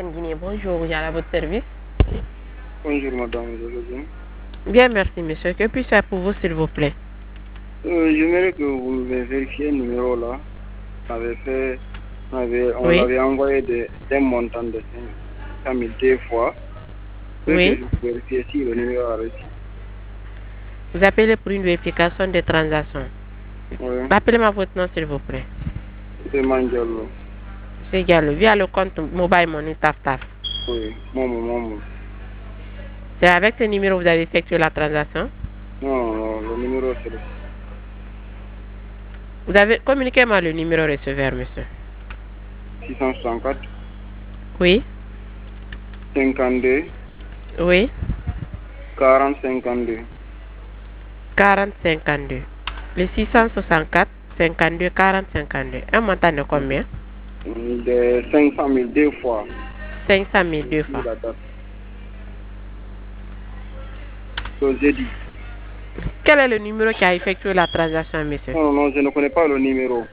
MTN Guinée, bonjour, j'ai à votre service. Bonjour madame, vous allez bien? Bien, merci monsieur. Que puis-je faire pour vous, s'il vous plaît? J'aimerais que vous vérifiez le numéro là. On Oui. avait envoyé un montant de 500 000 deux fois. Oui. Que je vérifie si le numéro a reçu. Vous appelez pour une vérification des transactions. Oui. Appelez-moi votre nom, s'il vous plaît. C'est Mandialo. C'est Gallo, via le compte Mobile Money Taf Taf. Oui, Momo. C'est avec ce numéro que vous avez effectué la transaction? Non, le numéro c'est le Vous avez communiqué-moi le numéro receveur, monsieur. 664 Oui. 52 Oui. 40 52. 40 52. Le 664 52 40 52. Un montant de combien? De 500 000 deux fois. 500 000 deux fois. La date. Donc j'ai dit. Quel est le numéro qui a effectué la transaction, monsieur? Non, je ne connais pas le numéro.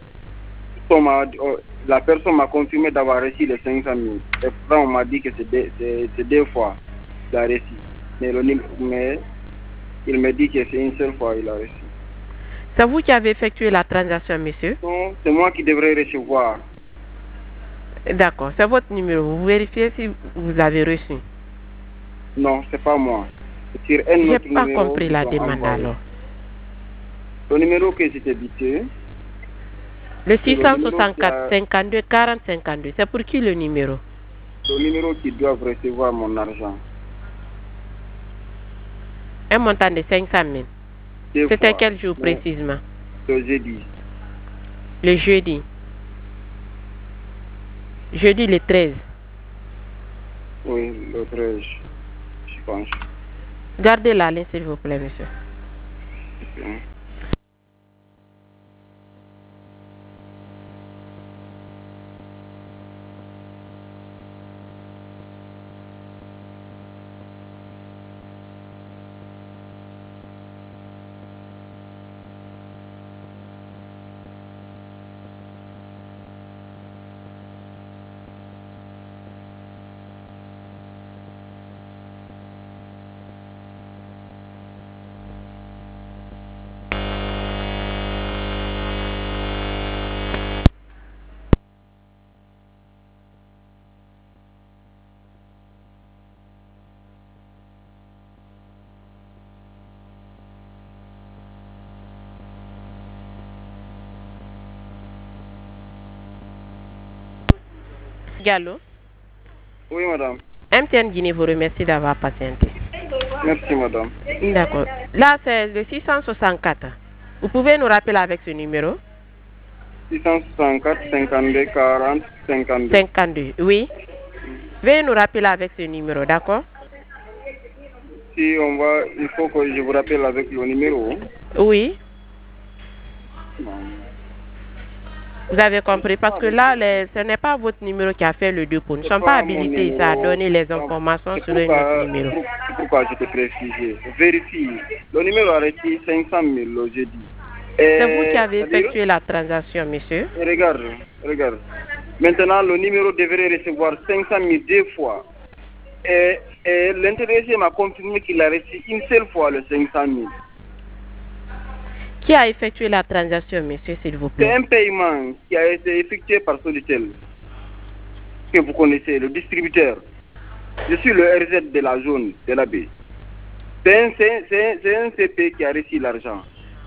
La personne m'a confirmé d'avoir reçu les 500 000. Et pourtant, on m'a dit que c'est deux fois qu'il a reçu. Mais il me dit que c'est une seule fois qu'il a reçu. C'est vous qui avez effectué la transaction, monsieur? Non, c'est moi qui devrais recevoir. D'accord, c'est votre numéro. Vous vérifiez si vous avez reçu. Non, c'est pas moi. C'est sur un autre numéro. Je n'ai pas compris la demande alors. Le numéro que j'étais dicté. Le 664 52 40 52. C'est pour qui le numéro? Le numéro qui doit recevoir mon argent. Un montant de 500 000. C'était quel jour précisément? Le jeudi. Le jeudi. Jeudi le 13. Oui, le 13, je pense. Gardez la ligne, s'il vous plaît, monsieur. Okay. Gallo. Oui, madame. MTN Guinée vous remercie d'avoir patienté. Merci, madame. D'accord. Là, c'est le 664. Vous pouvez nous rappeler avec ce numéro? 664 52 40 52. 52, oui. Veuillez nous rappeler avec ce numéro, d'accord? Si on va, il faut que je vous rappelle avec le numéro. Oui. Non. Vous avez compris, parce que là, ce n'est pas votre numéro qui a fait le dépôt. Nous ne sommes pas habilités ici à donner les informations sur un autre numéro. C'est pourquoi je te précise. Vérifie. Le numéro a reçu 500 000 le jeudi. C'est vous qui avez effectué la transaction, monsieur. Regarde. Maintenant, le numéro devrait recevoir 500 000 deux fois. Et l'intéressé m'a confirmé qu'il a reçu une seule fois le 500 000. Qui a effectué la transaction, monsieur, s'il vous plaît? C'est un paiement qui a été effectué par Soditel, que vous connaissez, le distributeur. Je suis le RZ de la zone de la baie. C'est un CP qui a reçu l'argent.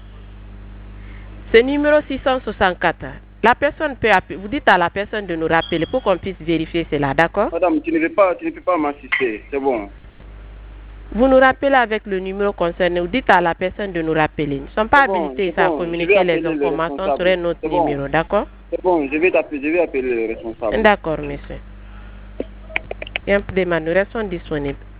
Ce numéro 664, la personne peut appeler. Vous dites à la personne de nous rappeler pour qu'on puisse vérifier cela, d'accord? Madame, tu ne peux pas m'assister, c'est bon. Vous nous rappelez avec le numéro concerné, vous dites à la personne de nous rappeler. Nous ne sommes pas habilités à communiquer les informations sur un autre numéro, d'accord? C'est bon, je vais appeler le responsable. D'accord, monsieur. Bien, nous restons disponibles.